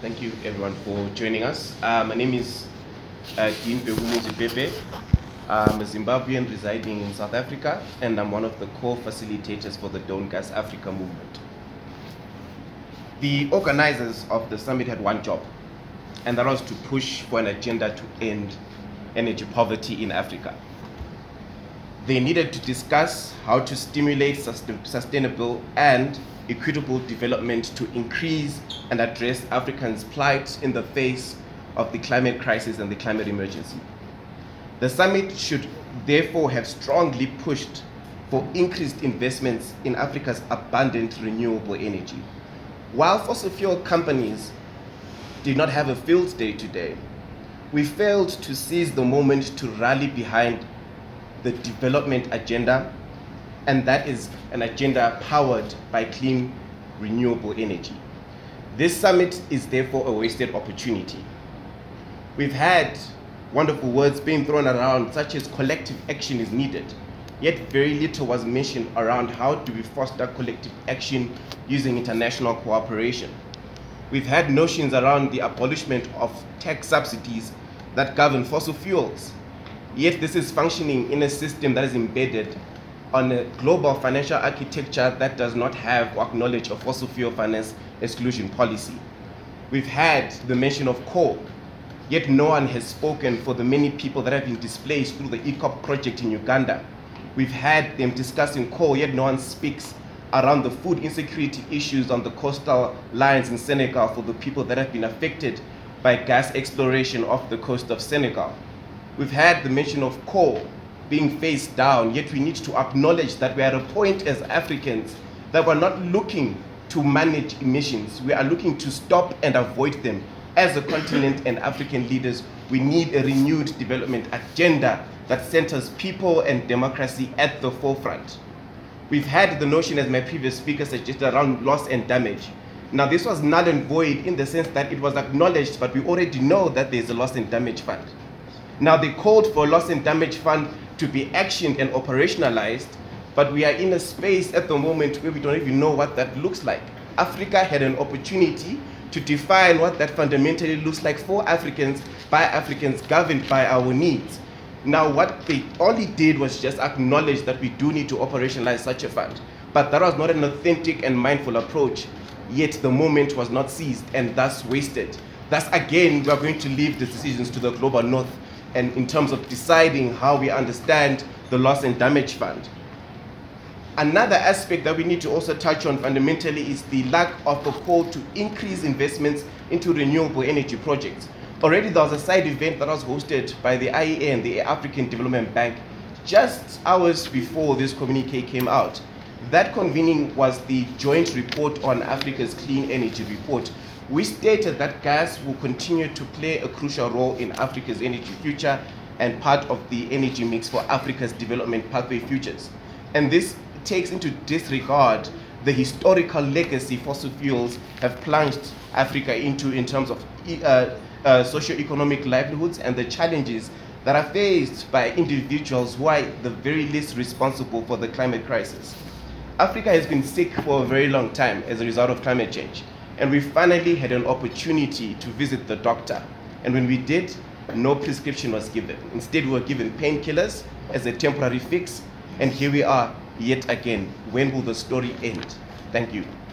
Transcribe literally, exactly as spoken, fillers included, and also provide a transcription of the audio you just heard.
Thank you everyone for joining us. Uh, my name is uh, Dean Begumuzi Pepe. I'm a Zimbabwean residing in South Africa, and I'm one of the co-facilitators for the Don't Gas Africa movement. The organizers of the summit had one job, and that was to push for an agenda to end energy poverty in Africa. They needed to discuss how to stimulate sustainable and equitable development to increase and address Africans' plight in the face of the climate crisis and the climate emergency. The summit should therefore have strongly pushed for increased investments in Africa's abundant renewable energy. While fossil fuel companies did not have a field day today, we failed to seize the moment to rally behind the development agenda, and that is an agenda powered by clean, renewable energy. This summit is therefore a wasted opportunity. We've had wonderful words being thrown around, such as collective action is needed, yet very little was mentioned around how do we foster collective action using international cooperation. We've had notions around the abolishment of tax subsidies that govern fossil fuels, yet this is functioning in a system that is embedded on a global financial architecture that does not have or acknowledge a fossil fuel finance exclusion policy. We've had the mention of coal, yet no one has spoken for the many people that have been displaced through the EACOP project in Uganda. We've had them discussing coal, yet no one speaks around the food insecurity issues on the coastal lines in Senegal for the people that have been affected by gas exploration off the coast of Senegal. We've had the mention of coal being phased down, yet we need to acknowledge that we are at a point as Africans that we're not looking to manage emissions. We are looking to stop and avoid them. As a continent and African leaders, we need a renewed development agenda that centers people and democracy at the forefront. We've had the notion, as my previous speaker suggested, around loss and damage. Now, this was null and void in the sense that it was acknowledged, but we already know that there's a loss and damage fund. Now, they called for a loss and damage fund to be actioned and operationalized, but we are in a space at the moment where we don't even know what that looks like. Africa had an opportunity to define what that fundamentally looks like for Africans, by Africans, governed by our needs. Now, what they only did was just acknowledge that we do need to operationalize such a fund, but that was not an authentic and mindful approach, yet the moment was not seized and thus wasted. Thus, again, we are going to leave the decisions to the global north, and in terms of deciding how we understand the loss and damage fund. Another aspect that we need to also touch on fundamentally is the lack of a call to increase investments into renewable energy projects. Already there was a side event that was hosted by the I E A and the African Development Bank just hours before this communique came out. That convening was the joint report on Africa's clean energy report. We stated that gas will continue to play a crucial role in Africa's energy future and part of the energy mix for Africa's development pathway futures. And this takes into disregard the historical legacy fossil fuels have plunged Africa into in terms of uh, uh, socio-economic livelihoods and the challenges that are faced by individuals who are the very least responsible for the climate crisis. Africa has been sick for a very long time as a result of climate change. And we finally had an opportunity to visit the doctor. And when we did, no prescription was given. Instead, we were given painkillers as a temporary fix. And here we are yet again. When will the story end? Thank you.